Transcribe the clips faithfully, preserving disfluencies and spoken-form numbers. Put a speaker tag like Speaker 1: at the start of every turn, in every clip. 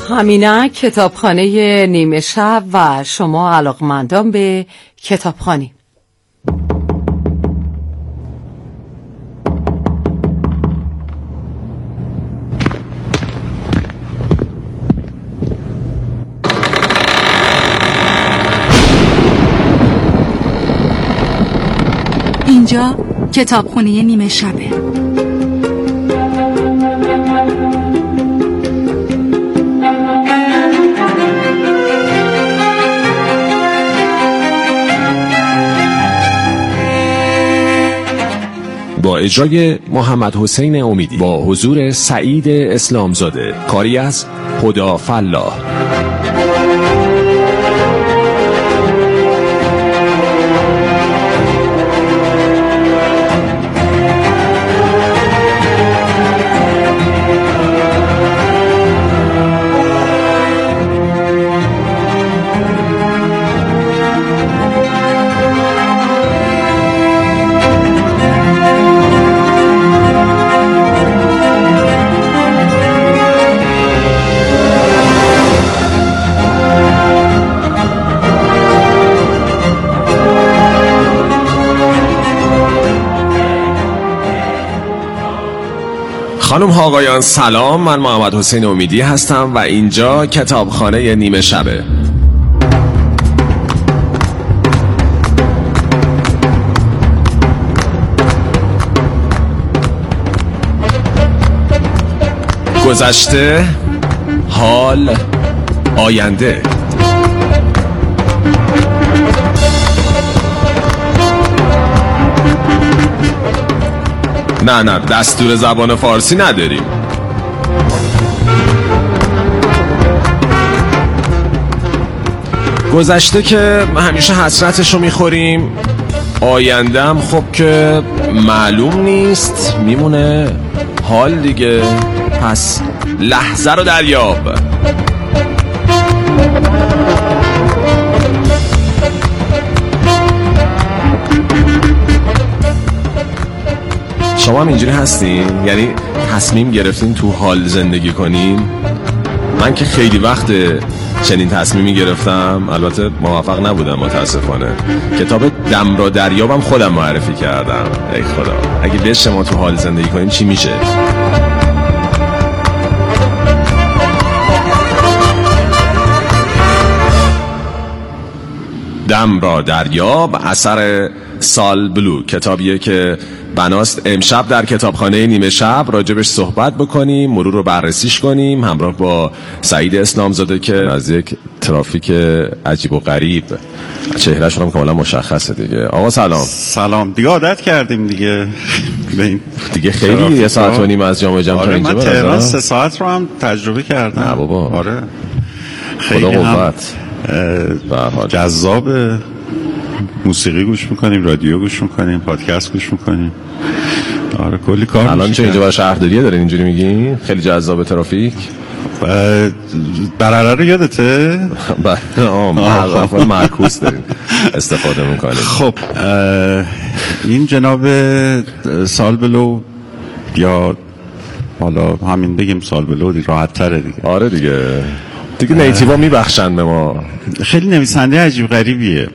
Speaker 1: همینک کتابخانه نیمه شب و شما علاقمندان به کتابخوانی.
Speaker 2: اینجا کتابخانه نیمه شبه.
Speaker 3: با اجرای محمد حسین امیدی با حضور سعید اسلامزاده، کاری از هدی فلاح. خانم ها آقایان سلام، من محمد حسین امیدی هستم و اینجا کتابخانه نیمه شبه. گذشته، حال، آینده. نه نه دستور زبان فارسی نداریم. گذشته که همیشه حسرتشو میخوریم، آینده هم خب که معلوم نیست، میمونه حال دیگه. پس لحظه رو دریاب. شما هم اینجوری هستین؟ یعنی تصمیم گرفتین تو حال زندگی کنین؟ من که خیلی وقت چنین تصمیمی گرفتم، البته موفق نبودم متاسفانه. کتاب دم را دریابم خودم معرفی کردم. ای خدا، اگه بشه ما تو حال زندگی کنیم چی میشه؟ دم را دریاب اثر سال بلو، کتابیه که بناست امشب در کتابخانه نیمه شب راجبش صحبت بکنیم، مرور رو بررسیش کنیم همراه با سعید اسلامزاده که از یک ترافیک عجیب و غریب، چهرهشون هم کاملا مشخصه دیگه. آقا سلام.
Speaker 4: سلام. دیگه عادت کردیم دیگه
Speaker 3: دیگه خیلی یه ساعت و نیم از جامعه جمع
Speaker 4: آره،
Speaker 3: اینجا
Speaker 4: من تهران سه ساعت رو هم تجربه کردم.
Speaker 3: نه بابا.
Speaker 4: آره
Speaker 3: خدا قوت.
Speaker 4: جذاب. موسیقی گوش میکنیم، رادیو گوش میکنیم، پادکست گوش میکنیم. آره کلی کار.
Speaker 3: الان چه اینجا برای شهرداریه دارین اینجوری میگین؟ خیلی جذاب ترافیک.
Speaker 4: برره رو یادته؟
Speaker 3: آه معکوس دارین استفاده میکنیم.
Speaker 4: خب این جناب سالبلو، یا حالا همین بگیم سالبلو، راحت تره دیگه.
Speaker 3: آره دیگه دیگه نیتیوا میبخشن به ما.
Speaker 4: خیلی نویسنده عجیب غریبیه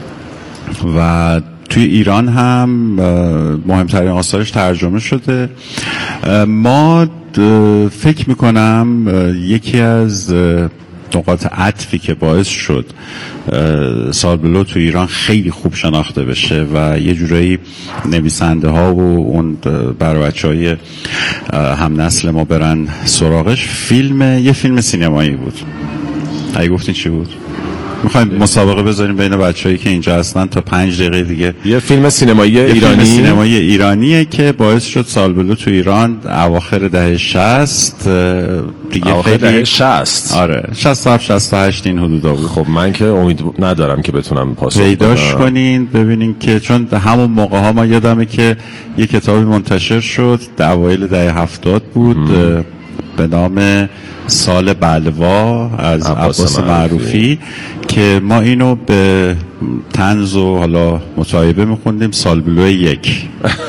Speaker 4: و توی ایران هم مهمترین آثارش ترجمه شده. ما فکر میکنم یکی از نقاط عطفی که باعث شد سالبلو تو ایران خیلی خوب شناخته بشه و یه جورایی نویسنده ها و اون برای بچه های هم نسل ما برن سراغش، فیلم یه فیلم سینمایی بود. اگه گفتین چی بود؟ میخوایم مسابقه بذاریم بین بچه‌هایی که اینجا هستن تا پنج دقیقه دیگه.
Speaker 3: یه فیلم سینمایی ایرانی،
Speaker 4: فیلم سینمایی ایرانیه که باعث شد سالبلو تو ایران اواخر دهه شصت دیگه.
Speaker 3: اواخر دهه شصت؟
Speaker 4: آره شصت و هفت شصت و هشت این حدودا بود.
Speaker 3: خب من که امید ندارم که بتونم پاسخ بدم.
Speaker 4: پیداش کنین ببینین که چون همون موقع ها ما یادمه که یه کتابی منتشر شد، اوایل دهه هفتاد بود، به نام سال بلوا از عباس معروفی که ما اینو به طنز و حالا مصاحبه میخوندیم سال بلو یک.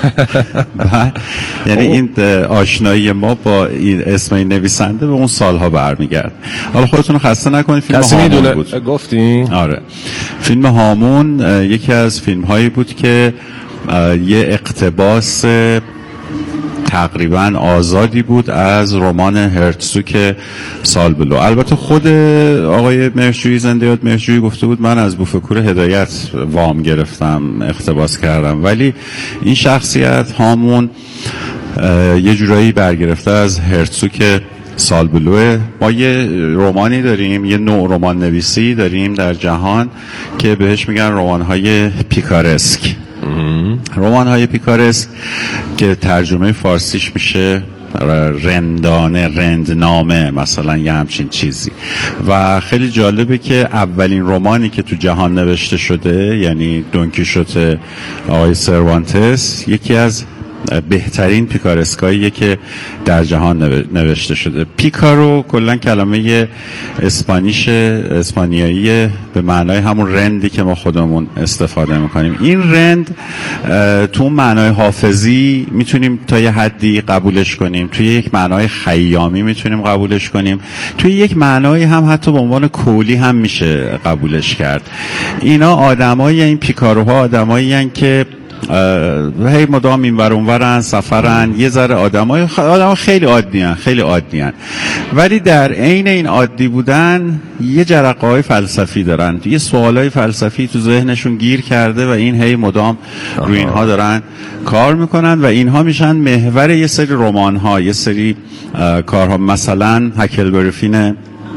Speaker 4: یعنی این آشنایی ما با این اسم این نویسنده به اون سالها برمیگرد. حالا خودتون خسته نکنید، فیلم هامون بود.
Speaker 3: گفتین؟
Speaker 4: آره، فیلم هامون یکی از فیلم هایی بود که یه اقتباس تقریبا آزادی بود از رمان هرتزوک سال بلو. البته خود آقای مهرجویی، زنده یاد مهرجویی، گفته بود من از بوفکور هدایت وام گرفتم، اقتباس کردم، ولی این شخصیت هامون یه جورایی برگرفته از هرتزوک سال بلوه. ما یه رمانی داریم، یه نوع رمان نویسی داریم در جهان که بهش میگن رمان‌های پیکارسک. رمان های پیکارسک که ترجمه فارسیش میشه رندانه، رندنامه مثلا، یه همچین چیزی. و خیلی جالبه که اولین رمانی که تو جهان نوشته شده، یعنی دون کیشوت آقای سروانتس، یکی از بهترین پیکارسکاییه که در جهان نوشته شده. پیکارو کلا کلمه اسپانیش اسپانیایی به معنای همون رندی که ما خودمون استفاده میکنیم. این رند تو معنای حافظی میتونیم تا یه حدی قبولش کنیم، توی یک معنای خیامی میتونیم قبولش کنیم، توی یک معنای هم حتی به عنوان کولی هم میشه قبولش کرد. اینا آدمایی، این پیکاروها آدمایی هستند که هی مدام این ور اون ورن، سفرن، یه ذره آدمای آدم خیلی عادی ان خیلی عادی ان ولی در عین این عادی بودن یه جرقه های فلسفی دارن، یه سوالای فلسفی تو ذهنشون گیر کرده و این هی مدام روی اینها دارن کار میکنن و اینها میشن محور یه سری رمان ها، یه سری کارها. مثلا هکلبری فین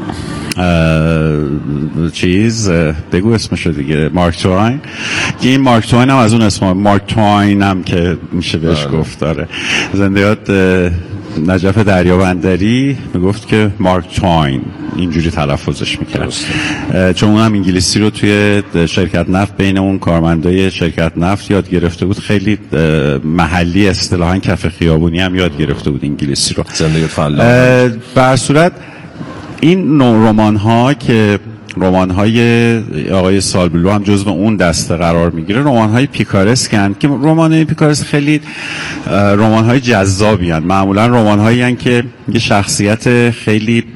Speaker 4: چیز بگو اسمشو دیگه، مارک توین. این مارک توین هم از اون اسم مارک توین هم که میشه بهش گفت. داره زنده یاد نجف دریابندری میگفت که مارک توین اینجوری تلفظش میکرد، چون اون هم انگلیسی رو توی شرکت نفت بین اون کارمندای شرکت نفت یاد گرفته بود، خیلی محلی اصطلاحاً کف خیابونی هم یاد گرفته بود انگلیسی رو.
Speaker 3: زنده یاد فلاح.
Speaker 4: به هر صورت این نوع رمان ها که رمان های آقای سال بلو هم جزو اون دسته قرار میگیره، رمان های پیکارسک هستند که رمان های پیکارسک خیلی رمان های جذابی هستند. معمولا رمان هایی هستند که یه شخصیت خیلی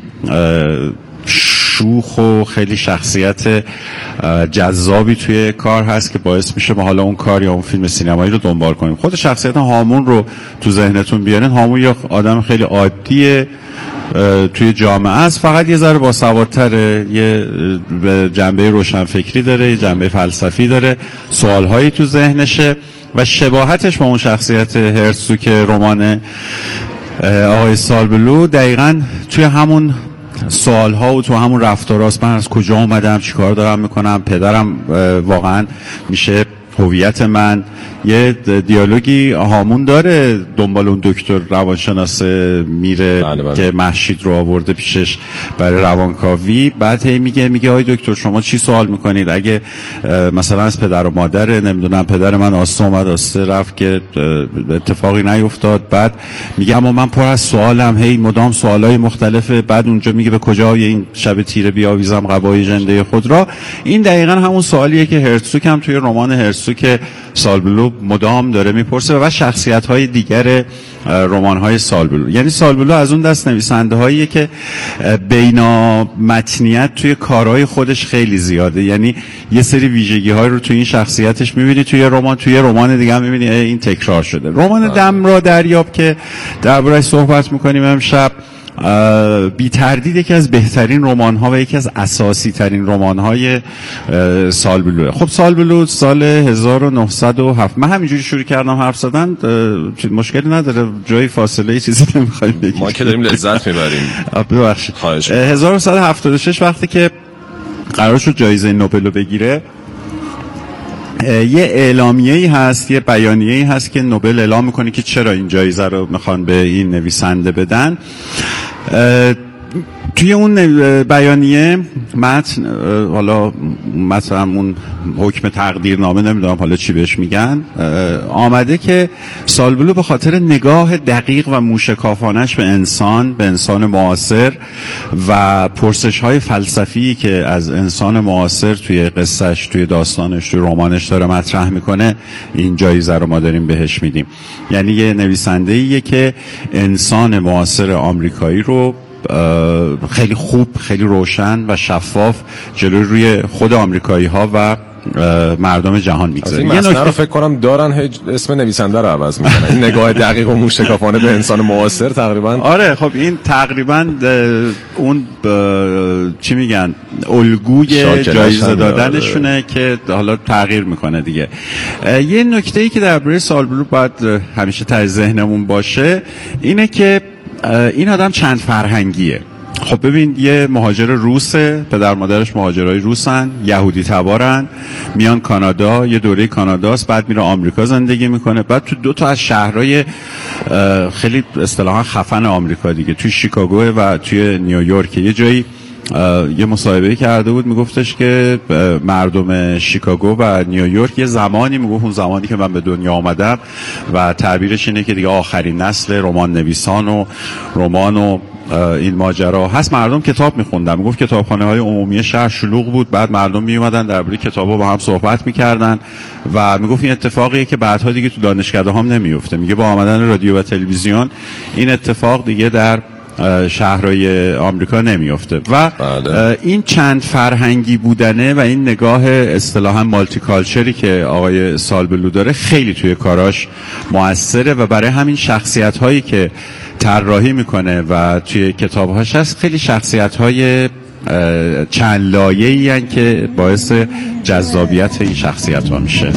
Speaker 4: شوخ و خیلی شخصیت جذابی توی کار هست که باعث میشه ما حالا اون کار یا اون فیلم سینمایی رو دنبال کنیم. خود شخصیت هامون رو تو ذهنتون بیارین، هامون یه آدم خیلی عادیه توی جامعه است، فقط یه ذره باسوادتره، یه جنبه روشنفکری داره، یه جنبه فلسفی داره، سوالهایی تو ذهنشه و شباهتش با اون شخصیت هرتزوک رمان آقای سال بلو دقیقاً توی همون سوالها و تو همون رفتاراست. من از کجا اومدم، چی کار دارم میکنم، پدرم واقعاً میشه هویت من. یه دیالوگی هامون داره دنبال اون دکتر روانشناس میره بله بله. که مهشید رو آورده پیشش برای روانکاوی، بعد هی میگه میگه آی دکتر شما چی سوال میکنید؟ اگه مثلا از پدر و مادر، نمیدونم پدر من آسته اومد آسته رفت که اتفاقی نیفتاد، بعد میگه اما من پر از سوالم، هی مدام سوالای مختلفه. بعد اونجا میگه به کجای این شب تیره بیاویزم قبای ژنده خود را. این دقیقاً همون سوالیه که هرتزوک هم توی رمان هرتزوک سال بلو مدام داره میپرسه و شخصیت‌های دیگر رمان‌های سال بلو. یعنی سال بلو از اون دست نویسنده‌هاییه که بینامتنیت توی کارهای خودش خیلی زیاده، یعنی یه سری ویژگی‌های رو توی این شخصیتش می‌بینی توی رمان، توی رمان دیگه هم می‌بینی این تکرار شده. رمان دم را دریاب که درباره‌اش صحبت می‌کنیم امشب، بی تردید یکی از بهترین رمان ها و یکی از اساسی ترین رمان های سال بلو. خب سال بلو سال هزار و نهصد و هفت، من همینجوری شروع کردم حرف زدن، مشکلی نداره، جای فاصله چیزی نمیخوایم بگیم،
Speaker 3: ما که داریم لذت میبریم.
Speaker 4: ببخشید. هزار و نهصد و هفتاد و شش وقتی که قرار شد جایزه نوبل رو بگیره، یه اعلامیه‌ای هست، یه بیانیه‌ای هست که نوبل اعلام میکنه که چرا این جایزه رو میخوان به این نویسنده بدن. توی اون بیانیه متن، حالا مثلا اون حکم تقدیرنامه نمیدونم حالا چی بهش میگن، آمده که سالبلو به خاطر نگاه دقیق و موشکافانش به انسان، به انسان معاصر و پرسش های فلسفی که از انسان معاصر توی قصهش، توی داستانش، توی رمانش داره مطرح میکنه، این جایزه رو ما داریم بهش میدیم. یعنی یه نویسنده‌ایه که انسان معاصر آمریکایی رو خیلی خوب، خیلی روشن و شفاف جلوی روی خود آمریکایی ها و مردم جهان میگذاره.
Speaker 3: این متن رو فکر کنم دارن هج... اسم نویسنده رو عوض میکنن. این نگاه دقیق و موشکافانه به انسان معاصر تقریبا.
Speaker 4: آره خب این تقریبا اون ب... چی میگن الگوی جایزه دادنشونه. آره. که حالا تغییر میکنه دیگه. یه نکته‌ای که درباره سالبلو باید همیشه ته ذهنمون باشه اینه که این آدم چند فرهنگیه. خب ببین، یه مهاجر روسه، پدر مادرش مهاجرای روسن، یهودی تبارن، میان کانادا، یه دوره کاناداست، بعد میره آمریکا زندگی میکنه، بعد تو دو تا از شهرهای خیلی اصطلاحا خفن آمریکا دیگه، توی شیکاگو و توی نیویورک، یه جایی یه مصاحبه کرده بود میگفتش که مردم شیکاگو و نیویورک یه زمانی، میگفت اون زمانی که من به دنیا آمدم و تعبیرش اینه که دیگه آخرین نسل رمان نویسان و رمان و این ماجرا هست، مردم کتاب میخوندن. میگفت کتابخانه های عمومی شهر شلوغ بود، بعد مردم میومدن درباره کتابا با هم صحبت میکردن و میگفت این اتفاقیه که بعدها دیگه تو دانشکده هم نمیفته. میگه با آمدن رادیو و تلویزیون این اتفاق دیگه در شهرهای آمریکا نمیفته و بله. این چند فرهنگی بودنه و این نگاه اصطلاحاً مالتی کالچری که آقای سالبلو داره خیلی توی کاراش موثره و برای همین شخصیت هایی که طراحی میکنه و توی کتابهاش هست خیلی شخصیت های چند لایه‌ای هستن که باعث جذابیت این شخصیت ها میشه.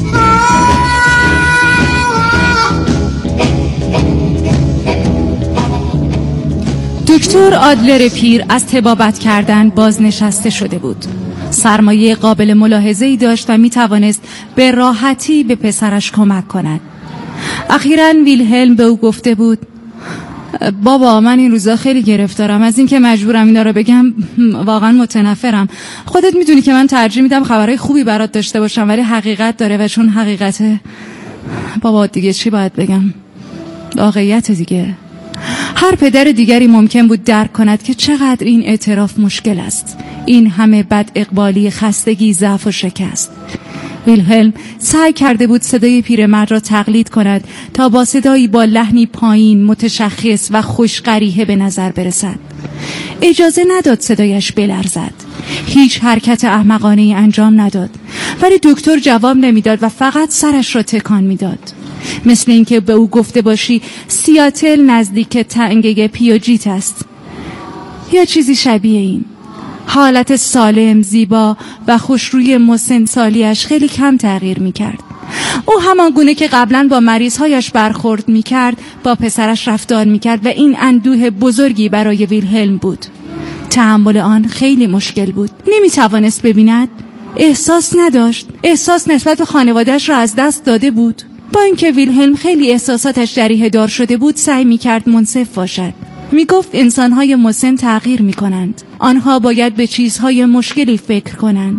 Speaker 2: دکتر آدلر پیر از طبابت کردن بازنشسته شده بود. سرمایه قابل ملاحظه‌ای داشت و می توانست به راحتی به پسرش کمک کند. اخیراً ویلهلم به او گفته بود بابا من این روزا خیلی گرفتارم، از این که مجبورم اینا رو بگم واقعا متنفرم. خودت میدونی که من ترجیح میدم خبرهای خوبی برات داشته باشم، ولی حقیقت داره و چون حقیقته بابا دیگه چی باید بگم، واقعیت دیگه. هر پدر دیگری ممکن بود درک کند که چقدر این اعتراف مشکل است، این همه بد اقبالی، خستگی، ضعف و شکست. ویلهلم سعی کرده بود صدای پیرمرد را تقلید کند تا با صدایی با لحنی پایین، متشخص و خوش‌قریحه به نظر برسد. اجازه نداد صدایش بلرزد. هیچ حرکت احمقانه‌ای انجام نداد، ولی دکتر جواب نمیداد و فقط سرش را تکان میداد. مثل اینکه به او گفته باشی سیاتل نزدیک تنگه پیوجیت است یا چیزی شبیه این. حالت سالم، زیبا و خوشروی مسن سالیش خیلی کم تغییر میکرد. او همان گونه که قبلا با مریضهایش برخورد میکرد با پسرش رفتار میکرد و این اندوه بزرگی برای ویلهلم بود. تحمل آن خیلی مشکل بود. نمیتوانست ببیند، احساس نداشت، احساس نسبت به خانوادهش را از دست داده بود. با اینکه ویلهلم خیلی احساساتش جریحه دار شده بود سعی میکرد منصف باشد. میگفت انسانهای مسن تغییر میکنند، آنها باید به چیزهای مشکلی فکر کنند،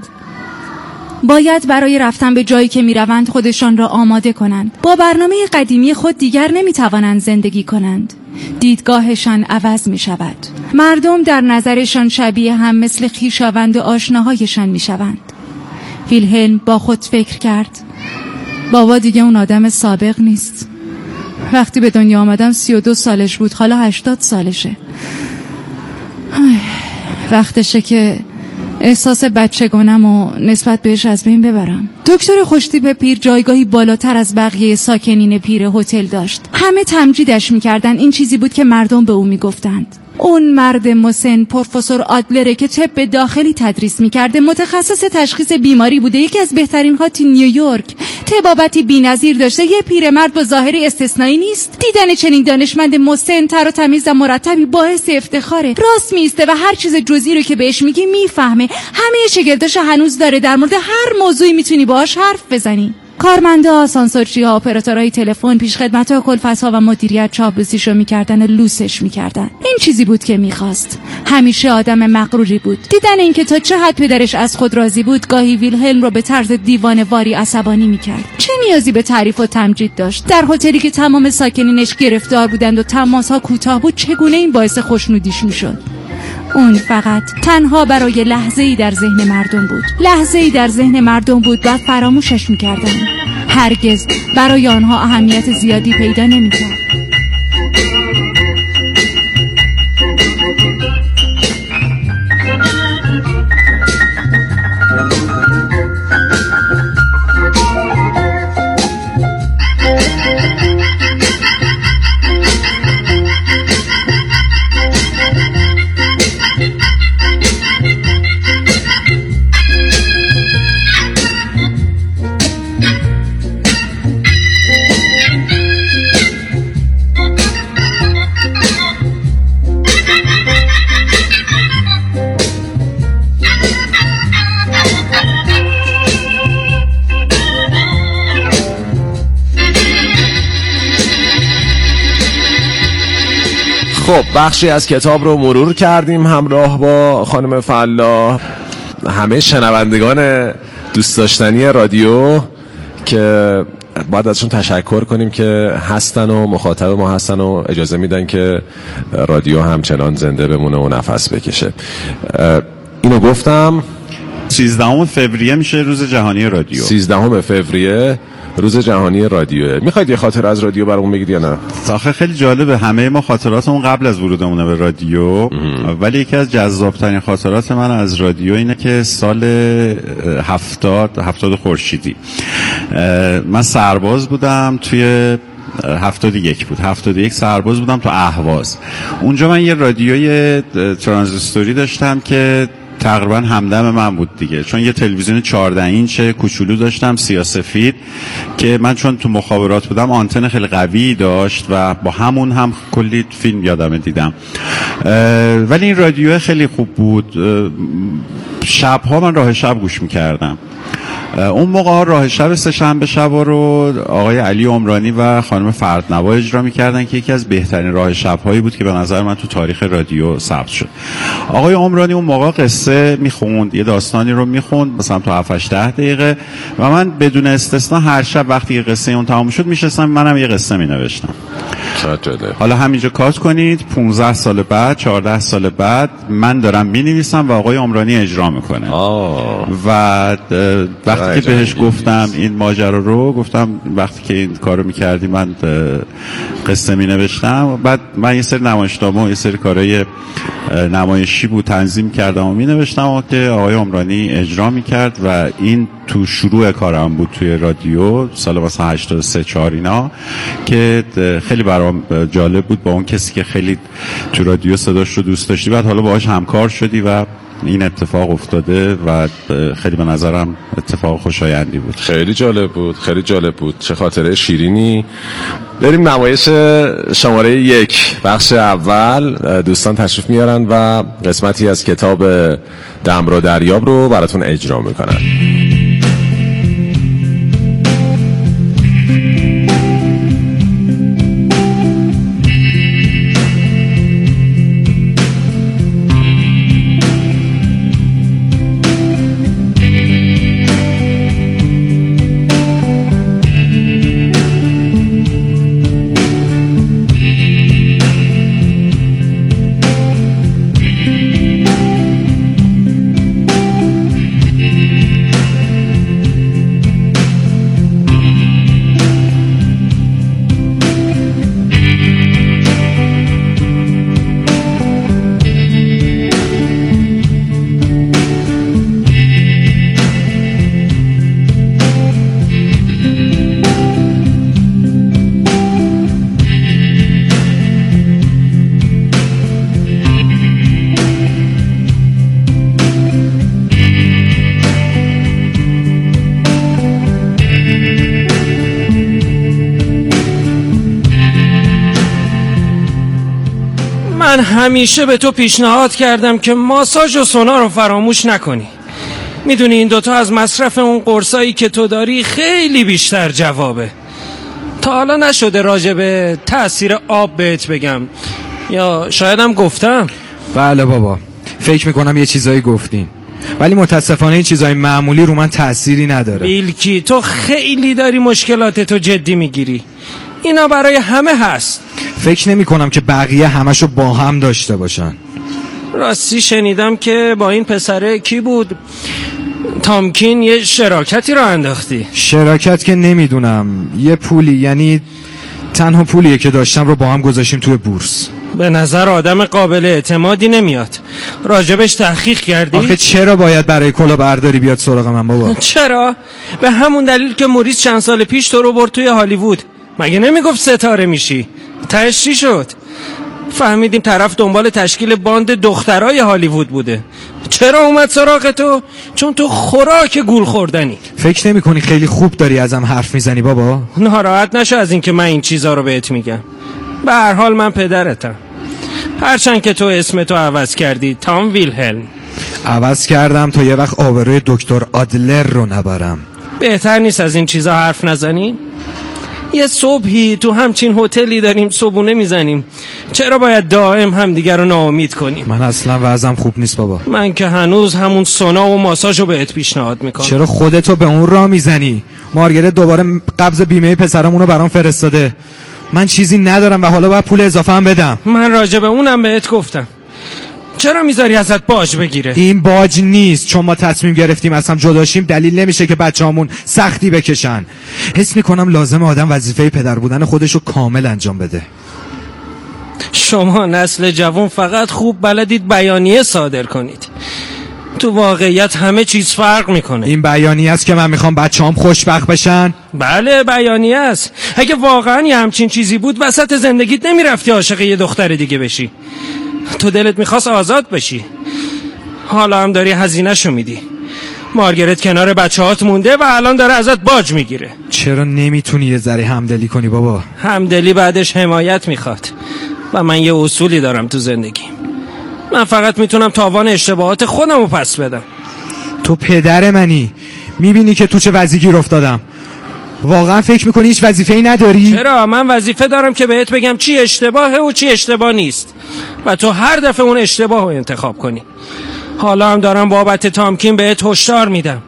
Speaker 2: باید برای رفتن به جایی که میروند خودشان را آماده کنند. با برنامه قدیمی خود دیگر نمیتوانند زندگی کنند. دیدگاهشان عوض میشود. مردم در نظرشان شبیه هم مثل خویشاوند و آشناهایشان میشوند. ویلهلم با خود فکر کرد بابا دیگه اون آدم سابق نیست. وقتی به دنیا آمدم سی و دو سالش بود، حالا هشتاد سالشه. وقتشه که احساس بچگانم و نسبت بهش از بین ببرم. دکتر خوشتیپ پیر جایگاهی بالاتر از بقیه ساکنین پیر هتل داشت. همه تمجیدش میکردن. این چیزی بود که مردم به او میگفتند. اون مرد مسن پروفسور آدلره که طب داخلی تدریس میکرده، متخصص تشخیص بیماری بوده، یکی از بهترین ها تو نیویورک، طبابتی بی‌نظیر داشته. یه پیرمرد با ظاهری استثنایی نیست. دیدن چنین دانشمند مسن، تر و تمیز و مرتبی باعث افتخاره. راست میسته و هر چیز جزئی رو که بهش میگی میفهمه. همه شاگرداشو هنوز داره، در مورد هر موضوعی میتونی باهاش حرف بزنی. کارمندا، آسانسورچی‌ها، اپراتورهای تلفن، پیشخدمت‌ها، کلفت‌ها و مدیریت چاپلوسیشو می‌کردن، لوسش می‌کردن. این چیزی بود که می‌خواست. همیشه آدم مغروری بود. دیدن اینکه تا چه حد پدرش از خود راضی بود، گاهی ویلهلم رو به طرز دیوانه‌واری عصبانی می‌کرد. چه نیازی به تعریف و تمجید داشت؟ در هتلی که تمام ساکنینش گرفتار بودند و تماس‌ها کوتاه بود، چگونه این باعث خوشنودیش می‌شد؟ اون فقط تنها برای لحظه‌ای در ذهن مردم بود. لحظه‌ای در ذهن مردم بود و فراموشش می‌کردن. هرگز برای آنها اهمیت زیادی پیدا نمی‌کرد.
Speaker 3: خب بخشی از کتاب رو مرور کردیم همراه با خانم فلاح. همه شنوندگان دوست داشتنی رادیو که باید ازشون تشکر کنیم که هستن و مخاطب ما هستن و اجازه میدن که رادیو همچنان زنده بمونه و نفس بکشه. اینو گفتم.
Speaker 4: سیزدهم فوریه میشه روز جهانی رادیو.
Speaker 3: سیزدهم فوریه روز جهانی رادیو. میخواید یه خاطر از رادیو برامون بگید یا نه؟
Speaker 4: آخه خیلی جالبه، همه ما خاطراتمون قبل از ورودمون به رادیو، ولی یکی از جذابترین خاطرات من از رادیو اینه که سال هفتاد هفتاد خورشیدی من سرباز بودم توی هفتاد و یک بود هفتاد و یک سرباز بودم تو اهواز. اونجا من یه رادیوی ترانزیستوری داشتم که تقریبا همدم من بود دیگه، چون یه تلویزیون چهارده اینچ کوچولو داشتم سیاه‌سفید که من چون تو مخابرات بودم آنتن خیلی قوی داشت و با همون هم کلی فیلم یادمه دیدم. ولی این رادیو خیلی خوب بود. شبها من راه شب گوش میکردم. اون موقع راه شب سه شنبه شبا رو آقای علی عمرانی و خانم فردنوا اجرا می‌کردن که یکی از بهترین راه شب‌هایی بود که به نظر من تو تاریخ رادیو ثبت شد. آقای عمرانی اون موقع قصه می‌خوند، یه داستانی رو می‌خوند مثلا تو هفت هشت دقیقه و من بدون استثنا هر شب وقتی قصه اون تمام شد میشستم منم یه قصه می‌نوشتم. حالا همینجا کات کنید پانزده سال بعد چهارده سال بعد من دارم می‌نویسم و آقای عمرانی اجرا می‌کنه. و وقتی که بهش گفتم این ماجرا رو، گفتم وقتی که این کارو می‌کردی من قصه می‌نوشتم، بعد من یه سری نمایشنامه و یه سری کارهای نمایشی بود تنظیم کردم و می‌نوشتم که آقای عمرانی اجرا می‌کرد و این تو شروع کارم بود توی رادیو سال مثلا هشتاد و سه چهار اینا، که خیلی برام جالب بود با اون کسی که خیلی تو رادیو صداش رو دوست داشتی، بعد حالا باهاش همکار شدی و این اتفاق افتاده و خیلی به نظرم اتفاق خوشایندی بود.
Speaker 3: خیلی جالب بود، خیلی جالب بود. چه خاطره شیرینی. بریم نمایش شماره یک بخش اول. دوستان تشریف میارن و قسمتی از کتاب دم رو دریاب رو براتون اجرا میکنن.
Speaker 5: من همیشه به تو پیشنهاد کردم که ماساژ و سونا رو فراموش نکنی. میدونی این دوتا از مصرف اون قرصایی که تو داری خیلی بیشتر جوابه. تا حالا نشده راجع به تأثیر آب بهت بگم، یا شایدم گفتم؟
Speaker 6: بله بابا، فکر میکنم یه چیزایی گفتین، ولی متاسفانه این چیزای معمولی رو من تأثیری نداره.
Speaker 5: بیلکی تو خیلی داری مشکلاتتو جدی میگیری. اینا برای همه هست.
Speaker 6: فکر نمی کنم که بقیه همشو با هم داشته باشن.
Speaker 5: راستی شنیدم که با این پسره کی بود تامکین یه شراکتی رو انداختی.
Speaker 6: شراکت که نمیدونم، یه پولی، یعنی تنها پولیه که داشتم رو با هم گذاشتیم توی بورس.
Speaker 5: به نظر آدم قابل اعتمادی نمیاد. راجبش تحقیق کردی؟
Speaker 6: آخه چرا باید برای کلاهبرداری بیاد سراغ من بابا؟
Speaker 5: چرا؟ به همون دلیل که موریس چند سال پیش تو رو برد توی هالیوود. مگه نمیگفت ستاره میشی؟ تهش چی شد؟ فهمیدیم طرف دنبال تشکیل باند دخترای هالیوود بوده. چرا اومد سراغ تو؟ چون تو خوراک گول خوردنی.
Speaker 6: فکر نمی کنی خیلی خوب داری ازم حرف میزنی بابا؟
Speaker 5: ناراحت نشو از این که من این چیزا رو بهت میگم. به هر حال من پدرتم، هرچند که تو اسمتو عوض کردی تام ویلهلم.
Speaker 6: عوض کردم تا یه وقت آبروی دکتر آدلر رو نبرم.
Speaker 5: بهتر نیست از این چیزا حرف نزنیم؟ یه صبحی تو همچین هتلی داریم صبحونه میزنیم، چرا باید دائم همدیگر رو ناامید کنیم؟
Speaker 6: من اصلا وضعم خوب نیست بابا.
Speaker 5: من که هنوز همون سونا و ماساژ رو بهت پیشنهاد میکنم.
Speaker 6: چرا خودتو به اون راه میزنی؟ مارگرت دوباره قبض بیمه پسرمون رو برام فرستاده. من چیزی ندارم و حالا باید پول اضافه هم بدم.
Speaker 5: من راجع به اونم بهت گفتم. چرا میذاری ازت باج بگیره؟
Speaker 6: این باج نیست، چون ما تصمیم گرفتیم از هم جداشیم دلیل نمیشه که بچه‌هامون سختی بکشن. حس میکنم لازم آدم وظیفه پدر بودن خودشو کامل انجام بده.
Speaker 5: شما نسل جوان فقط خوب بلدید بیانیه صادر کنید. تو واقعیت همه چیز فرق میکنه.
Speaker 6: این بیانیه است که من میخوام بچه‌هام خوشبخت بشن؟
Speaker 5: بله بیانیه است. اگه واقعا یه همچین چیزی بود وسط زندگیت نمیرفتی عاشق یه دختر دیگه بشی. تو دلت میخواست آزاد بشی، حالا هم داری هزینه‌شو میدی. مارگرت کنار بچه‌هات مونده و الان داره ازت باج میگیره.
Speaker 6: چرا نمیتونی یه ذره همدلی کنی بابا؟
Speaker 5: همدلی بعدش حمایت میخواد و من یه اصولی دارم تو زندگی. من فقط میتونم تاوان اشتباهات خودم رو پس بدم.
Speaker 6: تو پدر منی، میبینی که تو چه وضعی گیر افتادم. واقعا فکر میکنی هیچ وظیفه‌ای نداری؟
Speaker 5: چرا؟ من وظیفه دارم که بهت بگم چی اشتباهه و چی اشتباه نیست و تو هر دفعه اون اشتباه رو انتخاب کنی. حالا هم دارم بابت تامکین بهت هشدار میدم،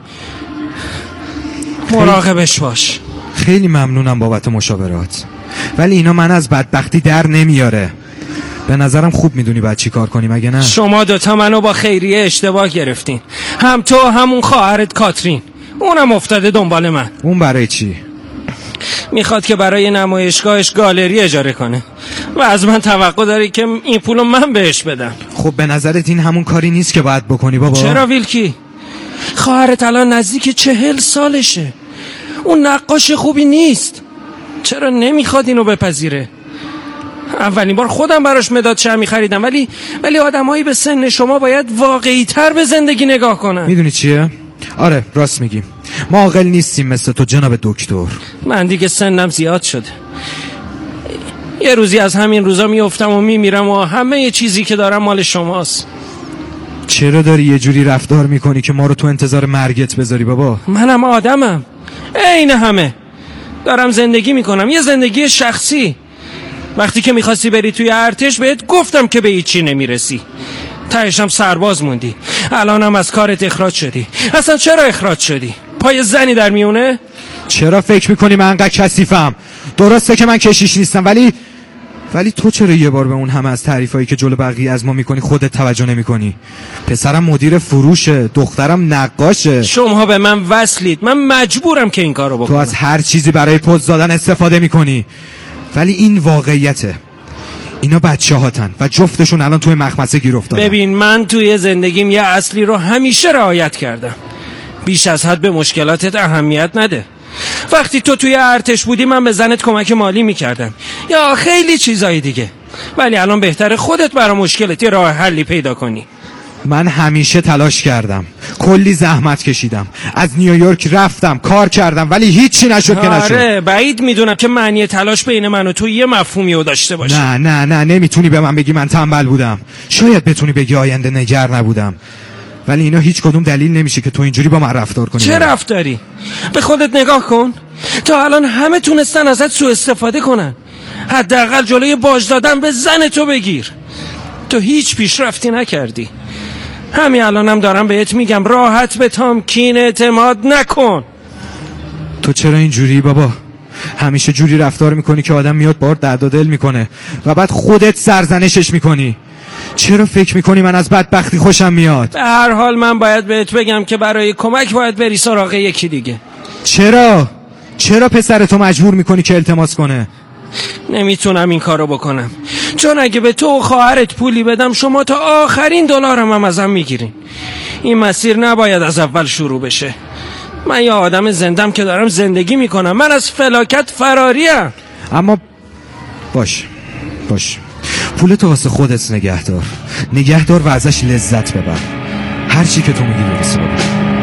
Speaker 5: مراقبش باش.
Speaker 6: خیلی ممنونم بابت مشاورات، ولی اینا من از بدبختی در نمیاره. به نظرم خوب میدونی باید چی کار کنی، مگه نه؟
Speaker 5: شما دوتا منو با خیریه اشتباه گرفتین، هم تو همون خواهرت کاترین. اونم افتاده دنبال من.
Speaker 6: اون برای چی؟
Speaker 5: میخواد که برای نمایشگاهش گالری اجاره کنه و از من توقع داری که این پولو من بهش بدم.
Speaker 6: خب به نظرت این همون کاری نیست که باید بکنی بابا؟
Speaker 5: چرا ویلکی؟ خواهرت الان نزدیک چهل سالشه، اون نقاش خوبی نیست. چرا نمیخواد اینو بپذیره؟ اولین بار خودم براش مداد شمعی خریدم، ولی ولی آدمایی به سن شما باید واقعی تر به زندگی نگاه کنن.
Speaker 6: میدونی چیه؟ آره راست میگیم، ما عاقل نیستیم مثل تو جناب دکتر.
Speaker 5: من دیگه سنم زیاد شده، یه روزی از همین روزا میافتم و میمیرم و همه یه چیزی که دارم مال شماست.
Speaker 6: چرا داری یه جوری رفتار میکنی که ما رو تو انتظار مرگت بذاری بابا؟
Speaker 5: منم آدمم عین همه، دارم زندگی میکنم، یه زندگی شخصی. وقتی که میخواستی بری توی ارتش بهت گفتم که به هیچی نمیرسی، تهشم سرباز موندی، الانم از کارت اخراج شدی. اصلا چرا اخراج شدی؟ پای زنی در میونه؟
Speaker 6: چرا فکر میکنی من انقدر کثیفم؟ درسته که من کشیش نیستم، ولی ولی تو چرا یه بار به اون همه از تعریفایی که جلو بقیه از ما میکنی خودت توجه نمیکنی؟ پسرم مدیر فروشه، دخترم نقاشه.
Speaker 5: شما به من وصلید، من مجبورم که این کارو بکنم.
Speaker 6: تو از هر چیزی برای پوز دادن استفاده میکنی، ولی این واقعیته. اینا بچه هاتن و جفتشون الان توی مخمسه گیر افتادن.
Speaker 5: ببین من توی زندگیم یه اصلی رو همیشه رعایت کردم، بیش از حد به مشکلاتت اهمیت نده. وقتی تو توی ارتش بودی من به زنت کمک مالی میکردم یا خیلی چیزای دیگه، ولی الان بهتره خودت برای مشکلت یه راه حلی پیدا کنی.
Speaker 6: من همیشه تلاش کردم، کلی زحمت کشیدم، از نیویورک رفتم کار کردم، ولی هیچی نشد که نشد.
Speaker 5: آره بعید میدونم که معنی تلاش بین من و تو یه مفهومی رو داشته باشه.
Speaker 6: نه نه نه نمیتونی به من بگی من تنبل بودم. شاید بتونی بگی آینده نگر نبودم، ولی اینا هیچ کدوم دلیل نمیشه که تو اینجوری با من رفتار کنی.
Speaker 5: چه رفتاری؟ به خودت نگاه کن. تا الان همه تونستن ازت سوء استفاده کنن. حداقل جلوی باج دادن به زن تو بگیر. تو هیچ پیشرفتی نکردی. همین الانم هم دارم بهت میگم راحت به تامکین اعتماد نکن.
Speaker 6: تو چرا اینجوری بابا؟ همیشه جوری رفتار میکنی که آدم میاد بار درد و دل میکنه و بعد خودت سرزنشش میکنی. چرا فکر میکنی من از بدبختی خوشم میاد؟
Speaker 5: به هر حال من باید بهت بگم که برای کمک باید بری سراغ یکی دیگه.
Speaker 6: چرا؟ چرا پسرتو مجبور میکنی که التماس کنه؟
Speaker 5: نمیتونم این کارو بکنم، چون اگه به تو و خواهرت پولی بدم شما تا آخرین دلارم هم ازم میگیرین. این مسیر نباید از اول شروع بشه. من یه آدم زندم که دارم زندگی میکنم. من از فلاکت فراریم.
Speaker 6: اما باش باش پولتو واسه خودت نگه دار، نگه دار و ازش لذت ببر. هر چی که تو میگی درسته بابا.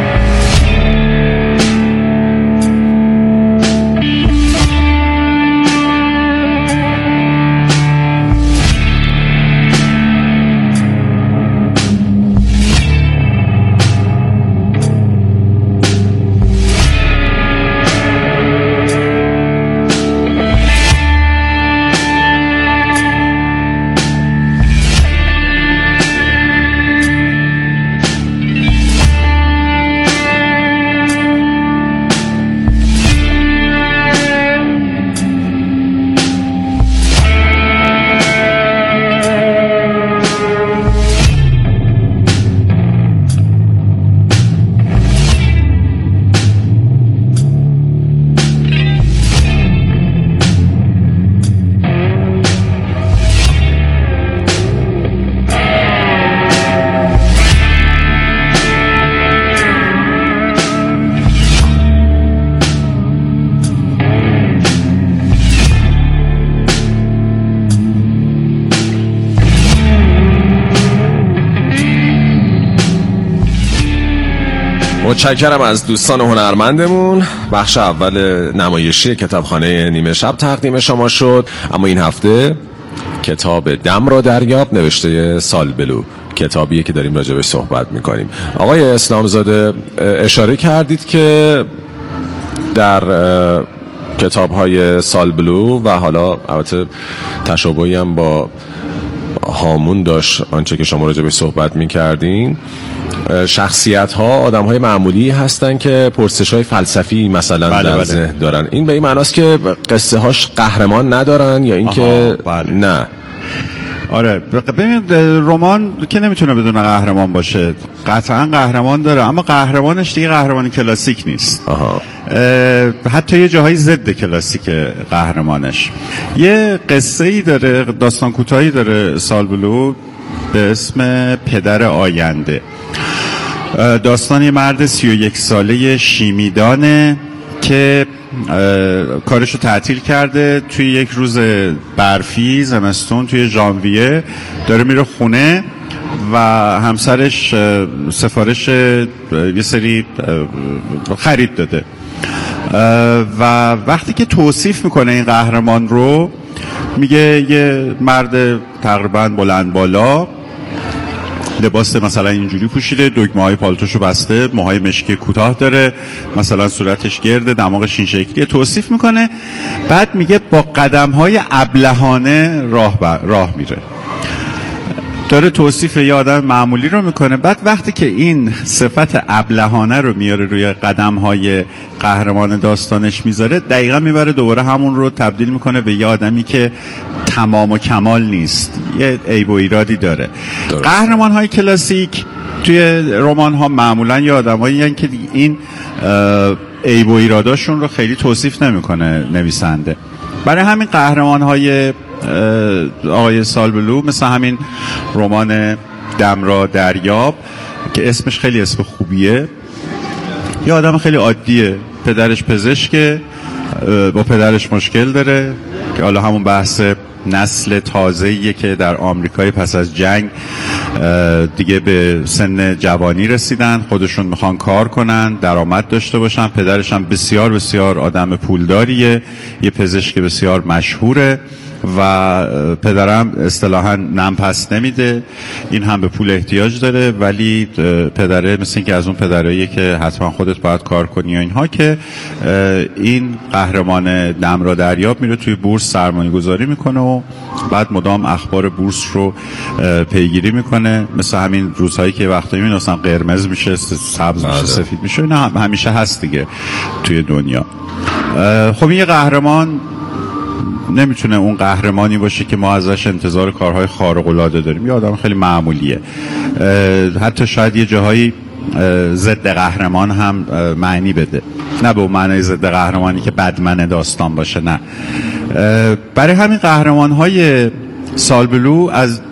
Speaker 3: متشکرم از دوستان هنرمندمون. بخش اول نمایشی کتابخانه نیمه شب تقدیم شما شد. اما این هفته کتاب دم را دریاب نوشته سالبلو، کتابیه که داریم راجع بهش صحبت میکنیم. آقای اسلامزاده اشاره کردید که در کتاب‌های سالبلو و حالا البته تشابهی هم با هامون داشت آنچه که شما راجع بهش صحبت میکردین، شخصیت ها آدم های معمولی هستن که پرسش های فلسفی مثلا
Speaker 4: بله
Speaker 3: در
Speaker 4: بله.
Speaker 3: ذهن دارن. این به این معناست که قصه هاش قهرمان ندارن یا اینکه
Speaker 4: بله.
Speaker 3: نه؟
Speaker 4: آره ببینید رمان که نمیتونه بدون قهرمان باشه، قطعا قهرمان داره، اما قهرمانش دیگه قهرمانی کلاسیک نیست.
Speaker 3: آها.
Speaker 4: حتی یه جاهای ضد کلاسیک قهرمانش. یه قصه ای داره، داستان کوتاهی داره سالبلو به اسم پدر آینده. داستان یه مرد سی و یک ساله شیمیدانه که کارشو تعطیل کرده. توی یک روز برفی زمستون توی ژانویه داره میره خونه و همسرش سفارش یه سری خرید داده و وقتی که توصیف میکنه این قهرمان رو، میگه یه مرد تقریبا بلند بالا، لباس مثلا اینجوری پوشیده، دگمه های پالتوشو بسته، موهای مشکی کوتاه داره، مثلا صورتش گرده، دماغش این شکلیه، توصیف میکنه. بعد میگه با قدم های ابلهانه راه, راه میره. داره توصیف یه آدم معمولی رو میکنه. بعد وقتی که این صفت ابلهانه رو میاره روی قدم های قهرمان داستانش میذاره، دقیقا میبره دوباره همون رو تبدیل میکنه به یه آدمی که تمام و کمال نیست، یه عیب و ایرادی داره. قهرمان های کلاسیک توی رمان ها معمولا یه آدم هایی هستن که این عیب و ایراداشون رو خیلی توصیف نمیکنه نویسنده. برای همین قهرمان های آقای سالبلو مثل همین رمان دم را دریاب که اسمش خیلی اسم خوبیه، یه آدم خیلی عادیه، پدرش پزشکه، با پدرش مشکل داره که حالا همون بحث نسل تازه‌ایه که در آمریکای پس از جنگ دیگه به سن جوانی رسیدن، خودشون میخوان کار کنن، درآمد داشته باشن. پدرش هم بسیار بسیار آدم پولداریه، یه پزشک بسیار مشهوره و پدرم اصطلاحاً نم پس نمیده، این هم به پول احتیاج داره، ولی پدره مثل اینکه از اون پدراییه که حتما خودت باید کار کنی و اینها، که این قهرمان نم را دریاب میره توی بورس سرمایه گذاری میکنه و بعد مدام اخبار بورس رو پیگیری میکنه، مثل همین روزهایی که وقتایی میبینی اصلا قرمز میشه، سبز میشه، سفید میشه، نه هم همیشه هست دیگه توی دنیا. خب این یه قهرمان نمیتونه اون قهرمانی باشه که ما ازش انتظار کارهای خارق العاده داریم، یه آدم خیلی معمولیه، حتی شاید یه جاهایی ضد قهرمان هم معنی بده، نه به اون معنای ضد قهرمانی که بدمن داستان باشه، نه. برای همین قهرمان های سال بلو از